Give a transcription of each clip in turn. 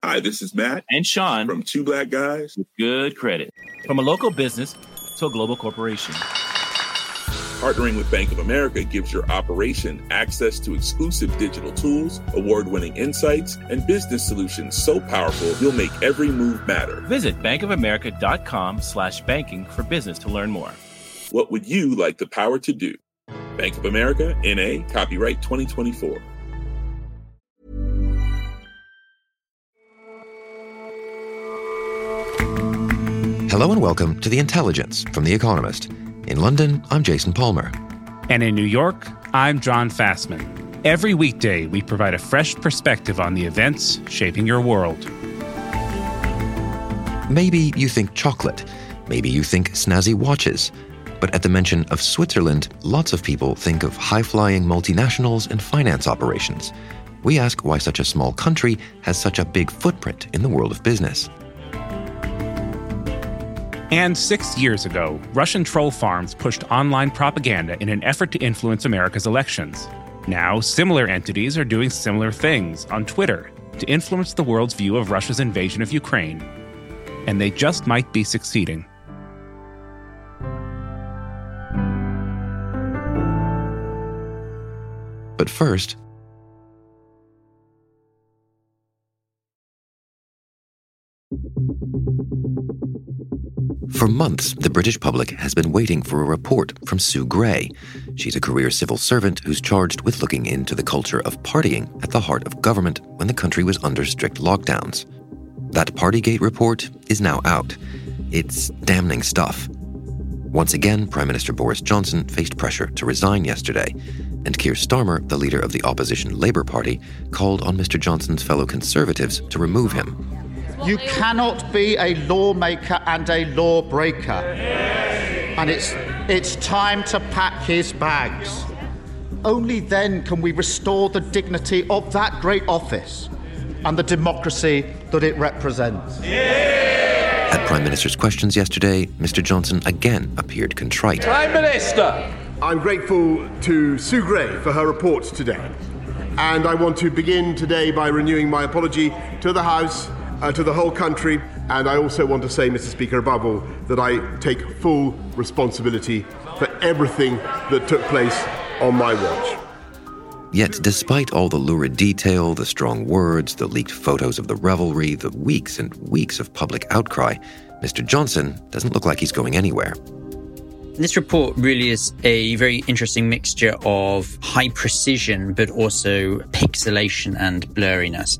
Hi, this is Matt and Sean from Two Black Guys with Good Credit. From a local business to a global corporation, partnering with Bank of America gives your operation access to exclusive digital tools, award-winning insights, and business solutions so powerful you'll make every move matter. Visit bankofamerica.com/banking for business to learn more. What would you like the power to do? Bank of America, N.A., copyright 2024. Hello and welcome to The Intelligence from The Economist. In London, I'm Jason Palmer. And in New York, I'm John Fassman. Every weekday, we provide a fresh perspective on the events shaping your world. Maybe you think chocolate. Maybe you think snazzy watches. But at the mention of Switzerland, lots of people think of high-flying multinationals and finance operations. We ask why such a small country has such a big footprint in the world of business. And 6 years ago, Russian troll farms pushed online propaganda in an effort to influence America's elections. Now, similar entities are doing similar things on Twitter to influence the world's view of Russia's invasion of Ukraine. And they just might be succeeding. But first, for months, the British public has been waiting for a report from Sue Gray. She's a career civil servant who's charged with looking into the culture of partying at the heart of government when the country was under strict lockdowns. That Partygate report is now out. It's damning stuff. Once again, Prime Minister Boris Johnson faced pressure to resign yesterday, and Keir Starmer, the leader of the opposition Labour Party, called on Mr. Johnson's fellow Conservatives to remove him. You cannot be a lawmaker and a lawbreaker. And it's time to pack his bags. Only then can we restore the dignity of that great office and the democracy that it represents. At Prime Minister's questions yesterday, Mr. Johnson again appeared contrite. Prime Minister! I'm grateful to Sue Gray for her report today. And I want to begin today by renewing my apology to the House, to the whole country, and I also want to say, Mr. Speaker, above all, that I take full responsibility for everything that took place on my watch. Yet, despite all the lurid detail, the strong words, the leaked photos of the revelry, the weeks and weeks of public outcry, Mr. Johnson doesn't look like he's going anywhere. This report really is a very interesting mixture of high precision, but also pixelation and blurriness.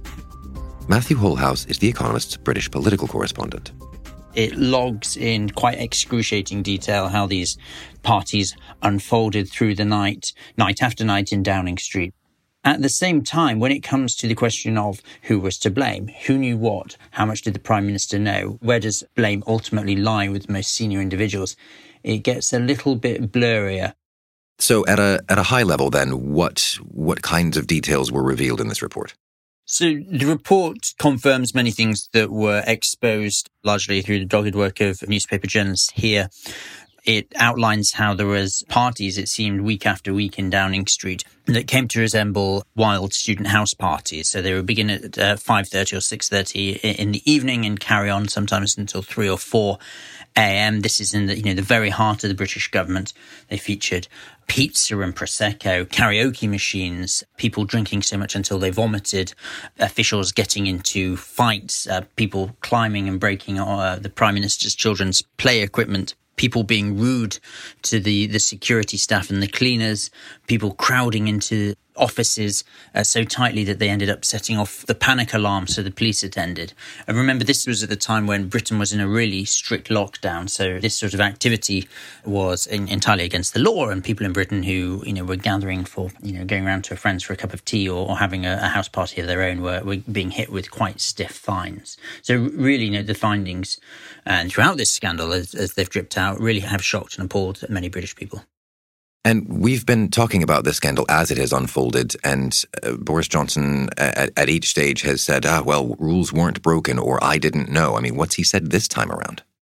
Matthew Holhouse is The Economist's British political correspondent. It logs in quite excruciating detail how these parties unfolded through the night after night in Downing Street. At the same time, when it comes to the question of who was to blame, who knew what, how much did the Prime Minister know, where does blame ultimately lie with the most senior individuals, it gets a little bit blurrier. So at a high level then, what kinds of details were revealed in this report? So the report confirms many things that were exposed largely through the dogged work of newspaper journalists here. It outlines how there was parties, it seemed, week after week in Downing Street that came to resemble wild student house parties. So they would begin at 5:30 or 6:30 in the evening and carry on sometimes until 3 or 4 a.m. This is in the very heart of the British government. They featured pizza and Prosecco, karaoke machines, people drinking so much until they vomited, officials getting into fights, people climbing and breaking the Prime Minister's children's play equipment, people being rude to the security staff and the cleaners, people crowding into offices so tightly that they ended up setting off the panic alarm so the police attended. And remember, this was at the time when Britain was in a really strict lockdown, so this sort of activity was entirely against the law, and people in Britain who were gathering for going around to a friend's for a cup of tea or having a house party of their own were being hit with quite stiff fines. So really, the findings and throughout this scandal as they've dripped out really have shocked and appalled many British people. And we've been talking about this scandal as it has unfolded, and Boris Johnson at each stage has said, rules weren't broken, or I didn't know. I mean, what's he said this time around?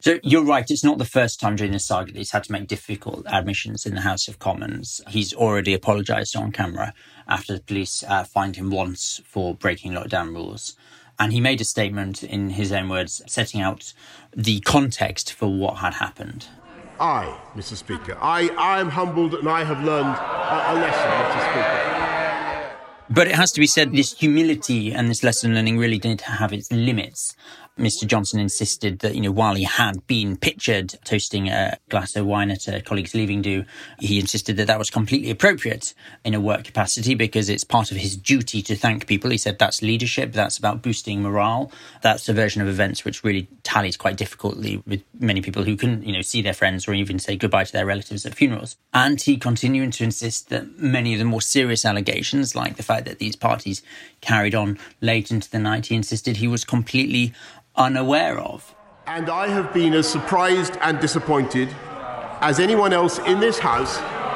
So you're right, it's not the first time during this saga that he's had to make difficult admissions in the House of Commons. He's already apologised on camera after the police fined him once for breaking lockdown rules. And he made a statement, in his own words, setting out the context for what had happened. I, Mr. Speaker, I am humbled and I have learned a lesson, Mr. Speaker. But it has to be said, this humility and this lesson learning really did have its limits. Mr. Johnson insisted that, while he had been pictured toasting a glass of wine at a colleague's leaving do, he insisted that that was completely appropriate in a work capacity because it's part of his duty to thank people. He said that's leadership, that's about boosting morale. That's a version of events which really tallies quite difficultly with many people who couldn't, see their friends or even say goodbye to their relatives at funerals. And he continued to insist that many of the more serious allegations, like the fact that these parties carried on late into the night, he insisted he was completely unaware of. And I have been as surprised and disappointed as anyone else in this House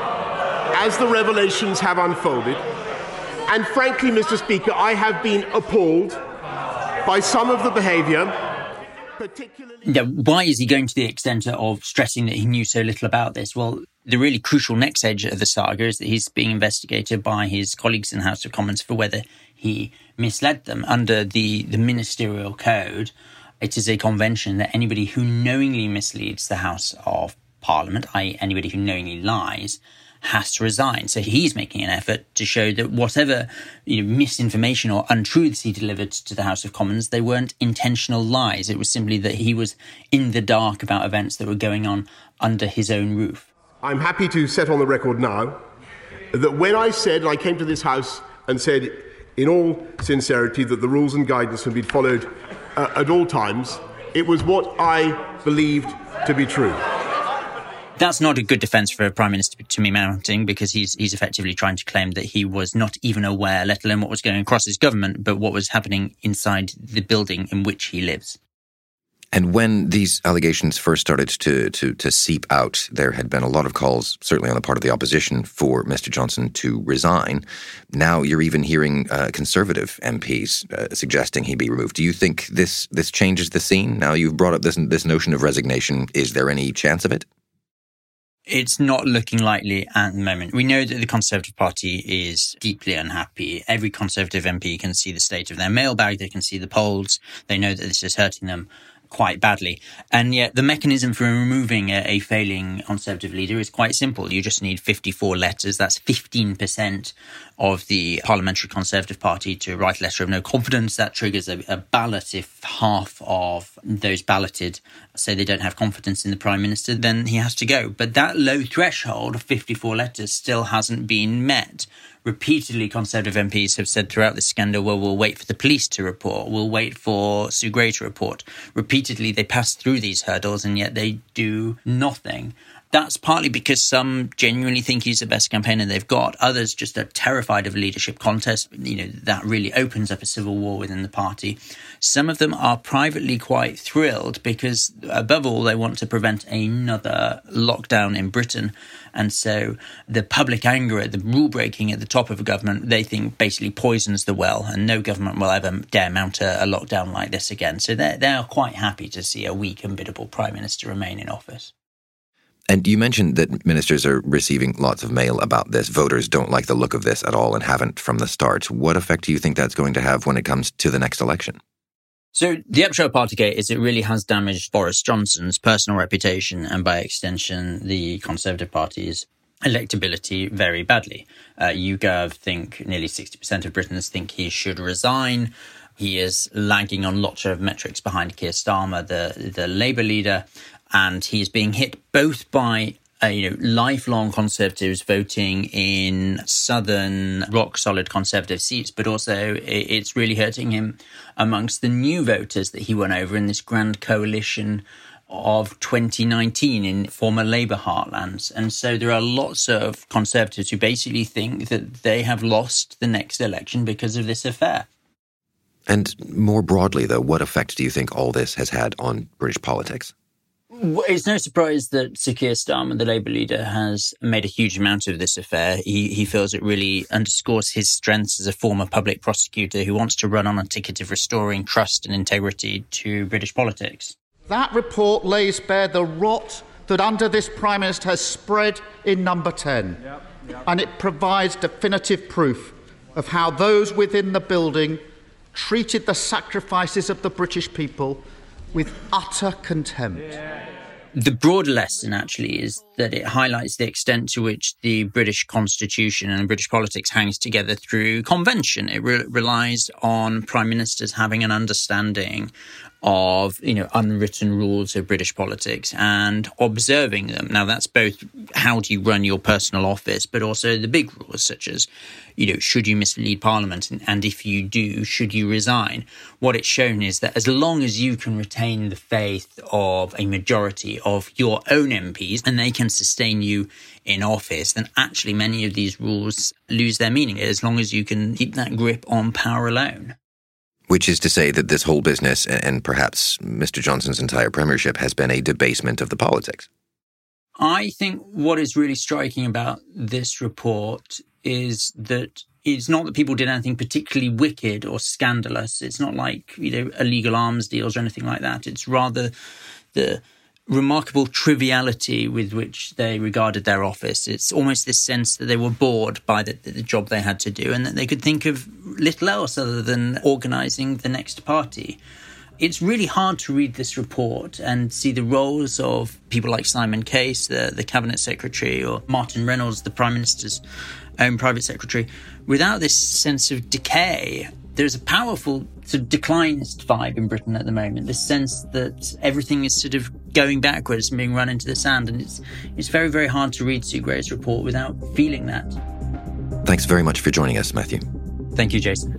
as the revelations have unfolded. And frankly, Mr. Speaker, I have been appalled by some of the behaviour, particularly... Now, why is he going to the extent of stressing that he knew so little about this? Well, the really crucial next edge of the saga is that he's being investigated by his colleagues in the House of Commons for whether he misled them. Under the ministerial code, it is a convention that anybody who knowingly misleads the House of Parliament, i.e. anybody who knowingly lies, has to resign. So he's making an effort to show that whatever misinformation or untruths he delivered to the House of Commons, they weren't intentional lies. It was simply that he was in the dark about events that were going on under his own roof. I'm happy to set on the record now that when I came to this House and said in all sincerity that the rules and guidance would be followed at all times, it was what I believed to be true. That's not a good defence for Prime Minister to be mounting, because he's effectively trying to claim that he was not even aware, let alone what was going across his government, but what was happening inside the building in which he lives. And when these allegations first started to seep out, there had been a lot of calls, certainly on the part of the opposition, for Mr. Johnson to resign. Now you're even hearing Conservative MPs suggesting he be removed. Do you think this changes the scene? Now you've brought up this notion of resignation. Is there any chance of it? It's not looking likely at the moment. We know that the Conservative Party is deeply unhappy. Every Conservative MP can see the state of their mailbag. They can see the polls. They know that this is hurting them quite badly. And yet the mechanism for removing a failing Conservative leader is quite simple. You just need 54 letters. That's 15% of the Parliamentary Conservative Party to write a letter of no confidence. That triggers a ballot. If half of those balloted say they don't have confidence in the Prime Minister, then he has to go. But that low threshold of 54 letters still hasn't been met. Repeatedly, Conservative MPs have said throughout this scandal, well, we'll wait for the police to report. We'll wait for Sue Gray to report. Repeatedly, they pass through these hurdles, and yet they do nothing. That's partly because some genuinely think he's the best campaigner they've got. Others just are terrified of a leadership contest. That really opens up a civil war within the party. Some of them are privately quite thrilled because, above all, they want to prevent another lockdown in Britain. And so the public anger at the rule breaking at the top of a government, they think basically poisons the well, and no government will ever dare mount a lockdown like this again. So they are quite happy to see a weak and biddable Prime Minister remain in office. And you mentioned that ministers are receiving lots of mail about this. Voters don't like the look of this at all and haven't from the start. What effect do you think that's going to have when it comes to the next election? So the upshot of Partygate is it really has damaged Boris Johnson's personal reputation and, by extension, the Conservative Party's electability very badly. YouGov think nearly 60% of Britons think he should resign. He is lagging on lots of metrics behind Keir Starmer, the Labour leader, and he is being hit both by lifelong Conservatives voting in southern rock-solid Conservative seats, but also it's really hurting him amongst the new voters that he won over in this grand coalition of 2019 in former Labour heartlands. And so there are lots of Conservatives who basically think that they have lost the next election because of this affair. And more broadly, though, what effect do you think all this has had on British politics? It's no surprise that Sir Keir Starmer, the Labour leader, has made a huge amount of this affair. He feels it really underscores his strengths as a former public prosecutor who wants to run on a ticket of restoring trust and integrity to British politics. That report lays bare the rot that under this Prime Minister has spread in Number 10. And it provides definitive proof of how those within the building treated the sacrifices of the British people with utter contempt. The broader lesson, actually, is that it highlights the extent to which the British Constitution and British politics hangs together through convention. It relies on prime ministers having an understanding of, unwritten rules of British politics and observing them. Now, that's both how do you run your personal office, but also the big rules, such as, should you mislead Parliament? And if you do, should you resign? What it's shown is that as long as you can retain the faith of a majority of your own MPs and they can sustain you in office, then actually many of these rules lose their meaning, as long as you can keep that grip on power alone. Which is to say that this whole business, and perhaps Mr. Johnson's entire premiership, has been a debasement of the politics. I think what is really striking about this report is that it's not that people did anything particularly wicked or scandalous. It's not like, illegal arms deals or anything like that. It's rather the remarkable triviality with which they regarded their office. It's almost this sense that they were bored by the job they had to do and that they could think of little else other than organising the next party. It's really hard to read this report and see the roles of people like Simon Case, the Cabinet Secretary, or Martin Reynolds, the Prime Minister's own Private Secretary, without this sense of decay. There's a powerful sort of declinist vibe in Britain at the moment, this sense that everything is sort of going backwards and being run into the sand. And it's very, very hard to read Sue Gray's report without feeling that. Thanks very much for joining us, Matthew. Thank you, Jason.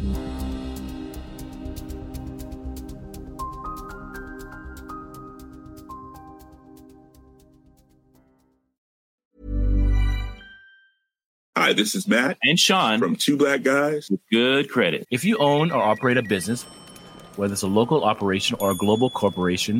Hi, this is Matt and Sean from Two Black Guys with Good Credit. If you own or operate a business, whether it's a local operation or a global corporation,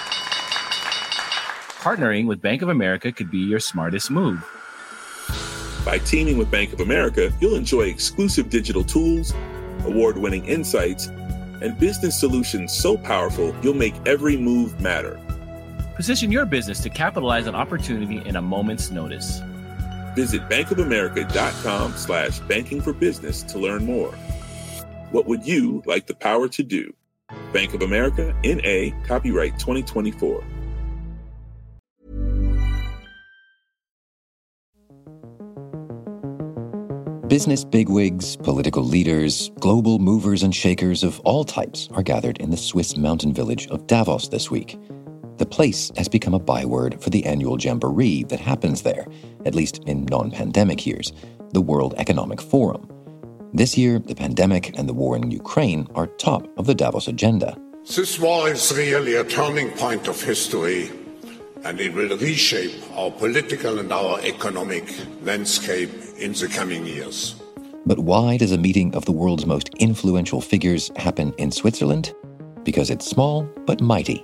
partnering with Bank of America could be your smartest move. By teaming with Bank of America, you'll enjoy exclusive digital tools, award-winning insights, and business solutions so powerful you'll make every move matter. Position your business to capitalize on opportunity in a moment's notice. Visit bankofamerica.com/banking for business to learn more. What would you like the power to do? Bank of America, N.A., copyright 2024. Business bigwigs, political leaders, global movers and shakers of all types are gathered in the Swiss mountain village of Davos this week. The place has become a byword for the annual jamboree that happens there, at least in non-pandemic years, the World Economic Forum. This year, the pandemic and the war in Ukraine are top of the Davos agenda. This war is really a turning point of history, and it will reshape our political and our economic landscape in the coming years. But why does a meeting of the world's most influential figures happen in Switzerland? Because it's small but mighty.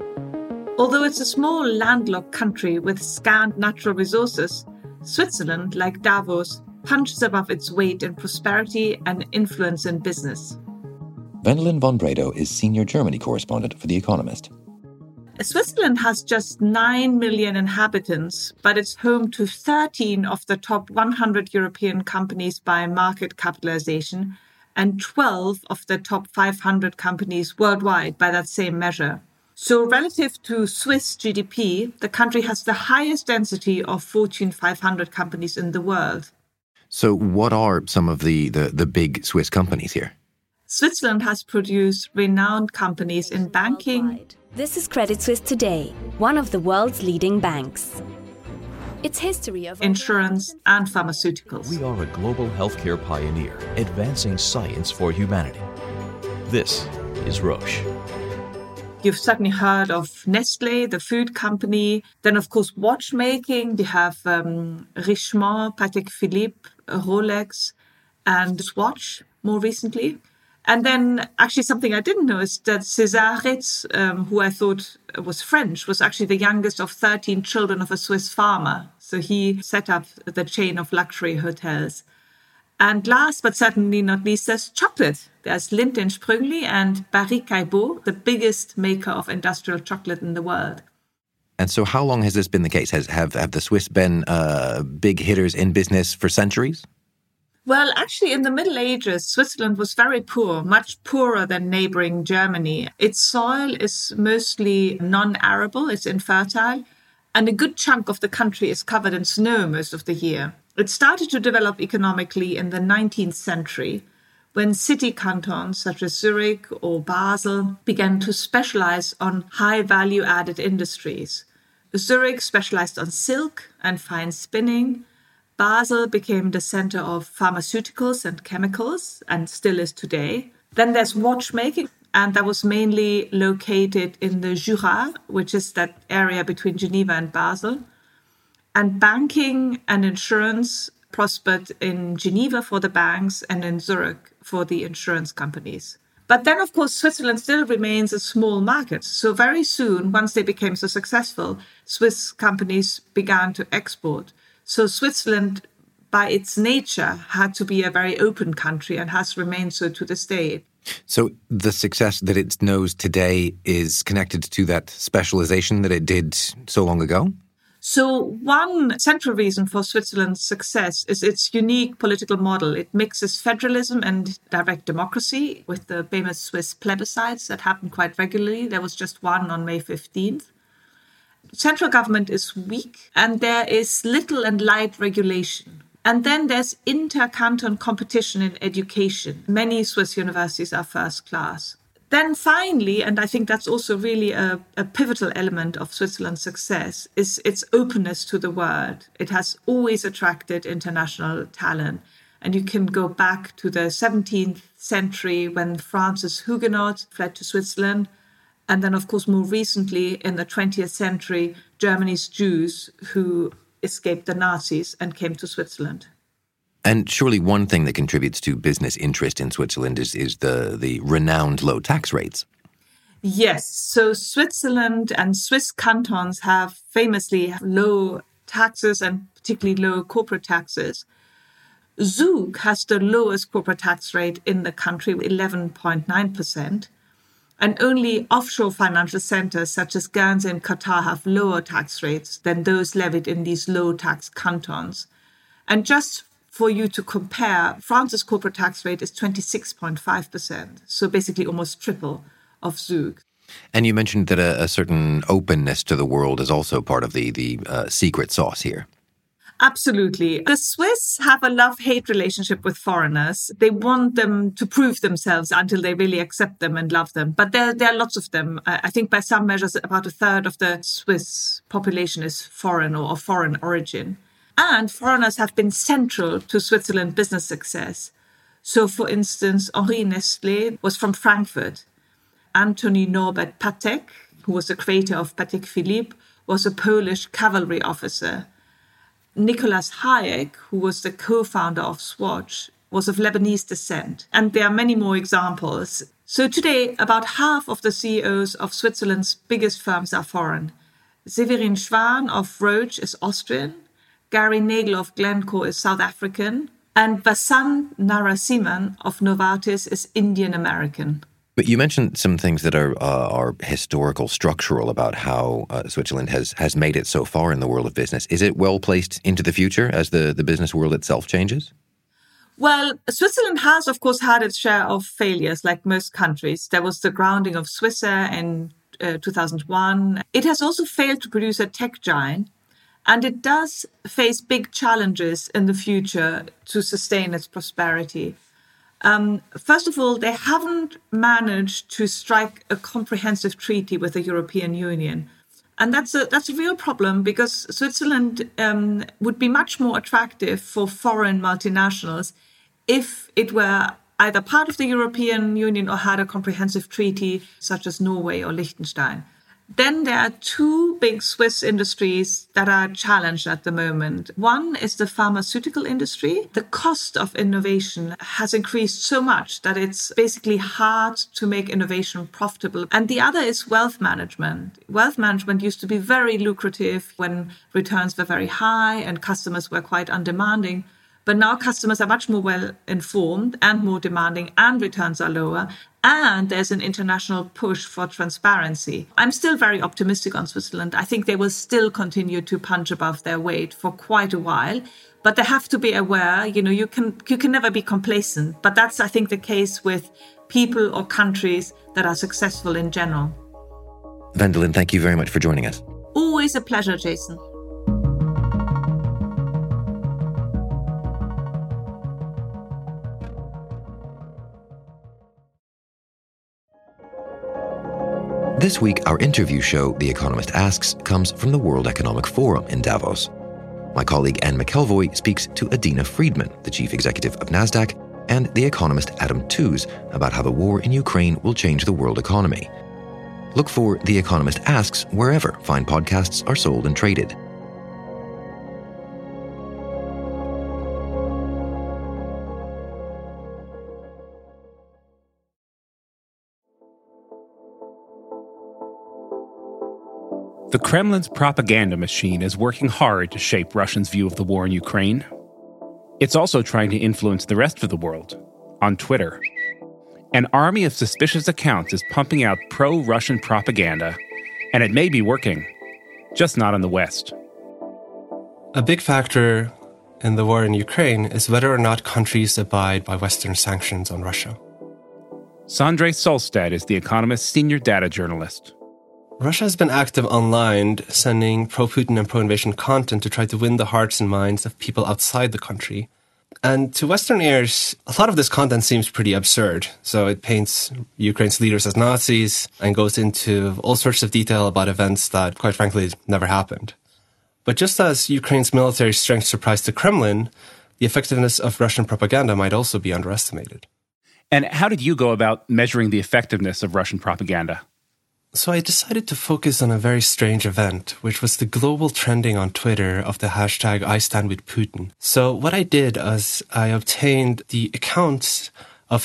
Although it's a small landlocked country with scant natural resources, Switzerland, like Davos, punches above its weight in prosperity and influence in business. Wendelin von Bredow is senior Germany correspondent for The Economist. Switzerland has just 9 million inhabitants, but it's home to 13 of the top 100 European companies by market capitalization and 12 of the top 500 companies worldwide by that same measure. So relative to Swiss GDP, the country has the highest density of Fortune 500 companies in the world. So what are some of the big Swiss companies here? Switzerland has produced renowned companies in banking. This is Credit Suisse Today, one of the world's leading banks. Its history of insurance and pharmaceuticals. We are a global healthcare pioneer, advancing science for humanity. This is Roche. You've certainly heard of Nestlé, the food company. Then, of course, watchmaking. They have Richemont, Patek Philippe, Rolex, and Swatch more recently. And then actually something I didn't know is that César Ritz, who I thought was French, was actually the youngest of 13 children of a Swiss farmer. So he set up the chain of luxury hotels. And last but certainly not least, there's chocolate. There's Lindt & Sprüngli and Barry Callebaut, the biggest maker of industrial chocolate in the world. And so how long has this been the case? Have the Swiss been big hitters in business for centuries? Well, actually, in the Middle Ages, Switzerland was very poor, much poorer than neighboring Germany. Its soil is mostly non-arable, it's infertile, and a good chunk of the country is covered in snow most of the year. It started to develop economically in the 19th century, when city cantons such as Zurich or Basel began to specialize on high value-added industries. Zurich specialized on silk and fine spinning. Basel became the center of pharmaceuticals and chemicals, and still is today. Then there's watchmaking, and that was mainly located in the Jura, which is that area between Geneva and Basel. And banking and insurance prospered in Geneva for the banks and in Zurich for the insurance companies. But then, of course, Switzerland still remains a small market. So very soon, once they became so successful, Swiss companies began to export. So Switzerland, by its nature, had to be a very open country and has remained so to this day. So the success that it knows today is connected to that specialization that it did so long ago? So one central reason for Switzerland's success is its unique political model. It mixes federalism and direct democracy with the famous Swiss plebiscites that happen quite regularly. There was just one on May 15th. Central government is weak and there is little and light regulation. And then there's inter-canton competition in education. Many Swiss universities are first class. Then finally, and I think that's also really a pivotal element of Switzerland's success, is its openness to the world. It has always attracted international talent. And you can go back to the 17th century when France's Huguenots fled to Switzerland. And then, of course, more recently in the 20th century, Germany's Jews who escaped the Nazis and came to Switzerland. And surely one thing that contributes to business interest in Switzerland is the renowned low tax rates. Yes. So Switzerland and Swiss cantons have famously low taxes and particularly low corporate taxes. Zug has the lowest corporate tax rate in the country, 11.9%. And only offshore financial centers such as Guernsey and Qatar have lower tax rates than those levied in these low tax cantons. And just for you to compare, France's corporate tax rate is 26.5%, so basically almost triple of Zug. And you mentioned that a certain openness to the world is also part of the secret sauce here. Absolutely. The Swiss have a love-hate relationship with foreigners. They want them to prove themselves until they really accept them and love them. But there are lots of them. I think by some measures, about a third of the Swiss population is foreign or of foreign origin. And foreigners have been central to Switzerland's business success. So, for instance, Henri Nestlé was from Frankfurt. Antoni Norbert Patek, who was the creator of Patek Philippe, was a Polish cavalry officer. Nicolas Hayek, who was the co-founder of Swatch, was of Lebanese descent. And there are many more examples. So today, about half of the CEOs of Switzerland's biggest firms are foreign. Severin Schwan of Roche is Austrian. Gary Nagel of Glencore is South African, and Vasant Narasimhan of Novartis is Indian American. But you mentioned some things that are historical, structural about how Switzerland has made it so far in the world of business. Is it well placed into the future as the business world itself changes? Well, Switzerland has, of course, had its share of failures, like most countries. There was the grounding of Swissair in 2001. It has also failed to produce a tech giant. And it does face big challenges in the future to sustain its prosperity. First of all, they haven't managed to strike a comprehensive treaty with the European Union. And that's a real problem because Switzerland would be much more attractive for foreign multinationals if it were either part of the European Union or had a comprehensive treaty such as Norway or Liechtenstein. Then there are two big Swiss industries that are challenged at the moment. One is the pharmaceutical industry. The cost of innovation has increased so much that it's basically hard to make innovation profitable. And the other is wealth management. Wealth management used to be very lucrative when returns were very high and customers were quite undemanding. But now customers are much more well informed and more demanding, and returns are lower. And there's an international push for transparency. I'm still very optimistic on Switzerland. I think they will still continue to punch above their weight for quite a while. But they have to be aware, you can never be complacent. But that's, I think, the case with people or countries that are successful in general. Wendelin, thank you very much for joining us. Always a pleasure, Jason. This week, our interview show, The Economist Asks, comes from the World Economic Forum in Davos. My colleague Anne McElvoy speaks to Adina Friedman, the chief executive of NASDAQ, and the economist Adam Tooze about how the war in Ukraine will change the world economy. Look for The Economist Asks wherever fine podcasts are sold and traded. The Kremlin's propaganda machine is working hard to shape Russians' view of the war in Ukraine. It's also trying to influence the rest of the world on Twitter. An army of suspicious accounts is pumping out pro-Russian propaganda, and it may be working, just not in the West. A big factor in the war in Ukraine is whether or not countries abide by Western sanctions on Russia. Sondre Solstad is The Economist's senior data journalist. Russia has been active online, sending pro-Putin and pro-invasion content to try to win the hearts and minds of people outside the country. And to Western ears, a lot of this content seems pretty absurd. So it paints Ukraine's leaders as Nazis and goes into all sorts of detail about events that, quite frankly, never happened. But just as Ukraine's military strength surprised the Kremlin, the effectiveness of Russian propaganda might also be underestimated. And how did you go about measuring the effectiveness of Russian propaganda? So I decided to focus on a very strange event, which was the global trending on Twitter of the hashtag #IStandWithPutin. So what I did is I obtained the accounts of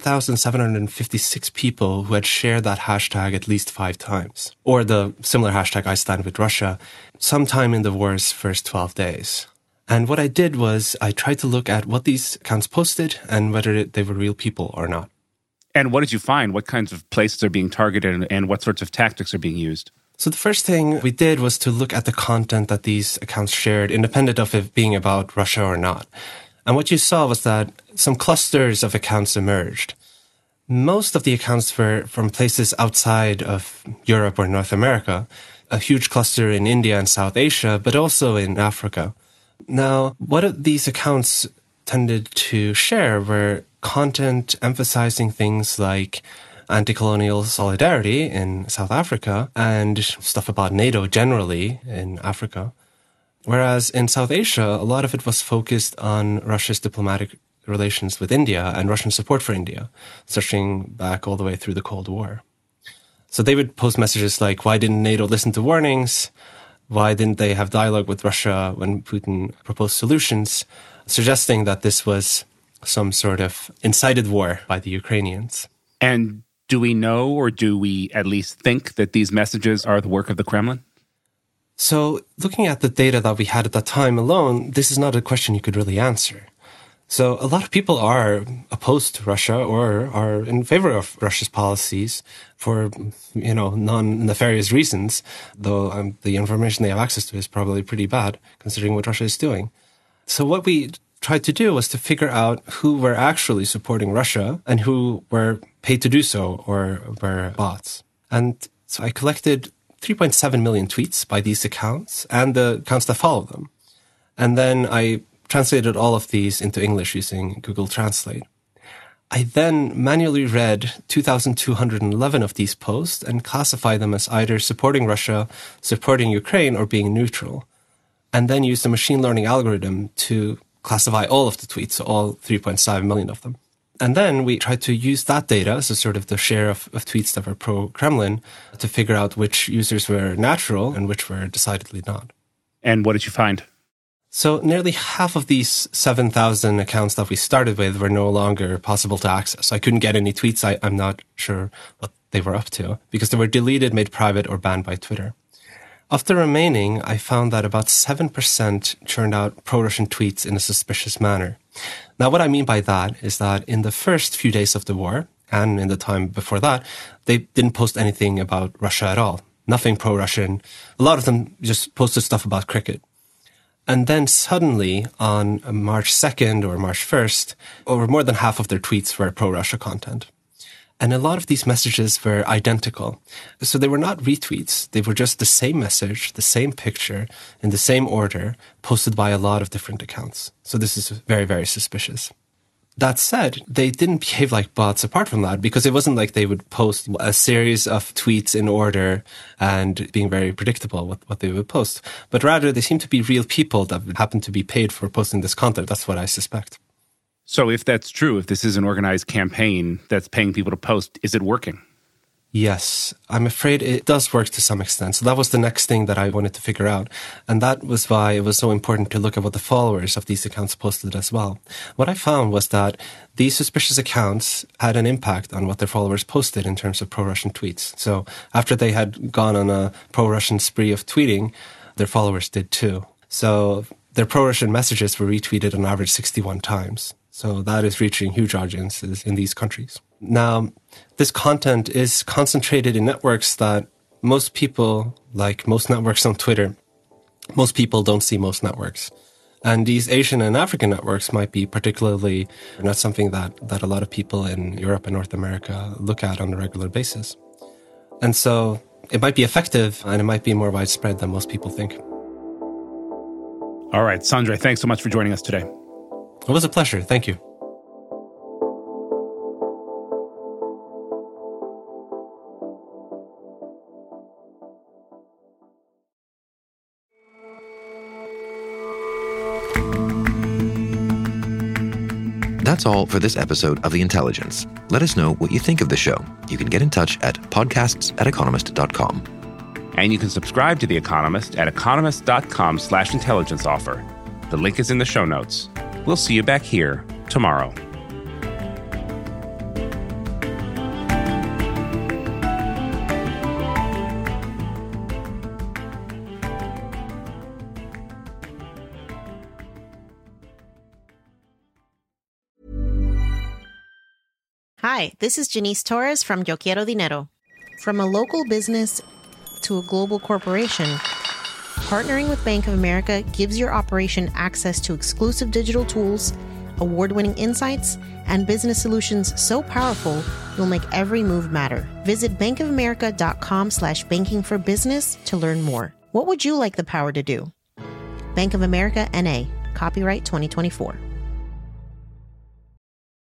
7,756 people who had shared that hashtag at least 5 times, or the similar hashtag #IStandWithRussia, sometime in the war's first 12 days. And what I did was I tried to look at what these accounts posted and whether they were real people or not. And what did you find? What kinds of places are being targeted and what sorts of tactics are being used? So the first thing we did was to look at the content that these accounts shared, independent of it being about Russia or not. And what you saw was that some clusters of accounts emerged. Most of the accounts were from places outside of Europe or North America, a huge cluster in India and South Asia, but also in Africa. Now, what these accounts tended to share were content emphasizing things like anti-colonial solidarity in South Africa and stuff about NATO generally in Africa. Whereas in South Asia, a lot of it was focused on Russia's diplomatic relations with India and Russian support for India, stretching back all the way through the Cold War. So they would post messages like, why didn't NATO listen to warnings? Why didn't they have dialogue with Russia when Putin proposed solutions? Suggesting that this was some sort of incited war by the Ukrainians. And do we know, or do we at least think, that these messages are the work of the Kremlin? So looking at the data that we had at that time alone, this is not a question you could really answer. So a lot of people are opposed to Russia or are in favor of Russia's policies for, non-nefarious reasons, though the information they have access to is probably pretty bad, considering what Russia is doing. So what we tried to do was to figure out who were actually supporting Russia and who were paid to do so or were bots. And so I collected 3.7 million tweets by these accounts and the accounts that follow them. And then I translated all of these into English using Google Translate. I then manually read 2,211 of these posts and classified them as either supporting Russia, supporting Ukraine, or being neutral. And then used a machine learning algorithm to classify all of the tweets, so all 3.7 million of them. And then we tried to use that data, so sort of the share of tweets that were pro-Kremlin, to figure out which users were natural and which were decidedly not. And what did you find? So nearly half of these 7,000 accounts that we started with were no longer possible to access. I couldn't get any tweets. I'm not sure what they were up to because they were deleted, made private, or banned by Twitter. Of the remaining, I found that about 7% churned out pro-Russian tweets in a suspicious manner. Now, what I mean by that is that in the first few days of the war, and in the time before that, they didn't post anything about Russia at all. Nothing pro-Russian. A lot of them just posted stuff about cricket. And then suddenly, on March 2nd or March 1st, over more than half of their tweets were pro-Russia content. And a lot of these messages were identical. So they were not retweets. They were just the same message, the same picture, in the same order, posted by a lot of different accounts. So this is very, very suspicious. That said, they didn't behave like bots apart from that, because it wasn't like they would post a series of tweets in order and being very predictable with what they would post. But rather, they seem to be real people that happen to be paid for posting this content. That's what I suspect. So if that's true, if this is an organized campaign that's paying people to post, is it working? Yes, I'm afraid it does work to some extent. So that was the next thing that I wanted to figure out. And that was why it was so important to look at what the followers of these accounts posted as well. What I found was that these suspicious accounts had an impact on what their followers posted in terms of pro-Russian tweets. So after they had gone on a pro-Russian spree of tweeting, their followers did too. So their pro-Russian messages were retweeted on average 61 times. So that is reaching huge audiences in these countries. Now, this content is concentrated in networks that most people, like most networks on Twitter, most people don't see most networks. And these Asian and African networks might be particularly not something that a lot of people in Europe and North America look at on a regular basis. And so it might be effective and it might be more widespread than most people think. All right, Sondre, thanks so much for joining us today. It was a pleasure. Thank you. That's all for this episode of The Intelligence. Let us know what you think of the show. You can get in touch at podcasts@economist.com. And you can subscribe to The Economist at economist.com/intelligence offer. The link is in the show notes. We'll see you back here tomorrow. Hi, this is Janice Torres from Yo Quiero Dinero. From a local business to a global corporation, partnering with Bank of America gives your operation access to exclusive digital tools, award-winning insights, and business solutions so powerful you'll make every move matter. Visit bankofamerica.com/banking for business to learn more. What would you like the power to do? Bank of America, N.A., copyright 2024.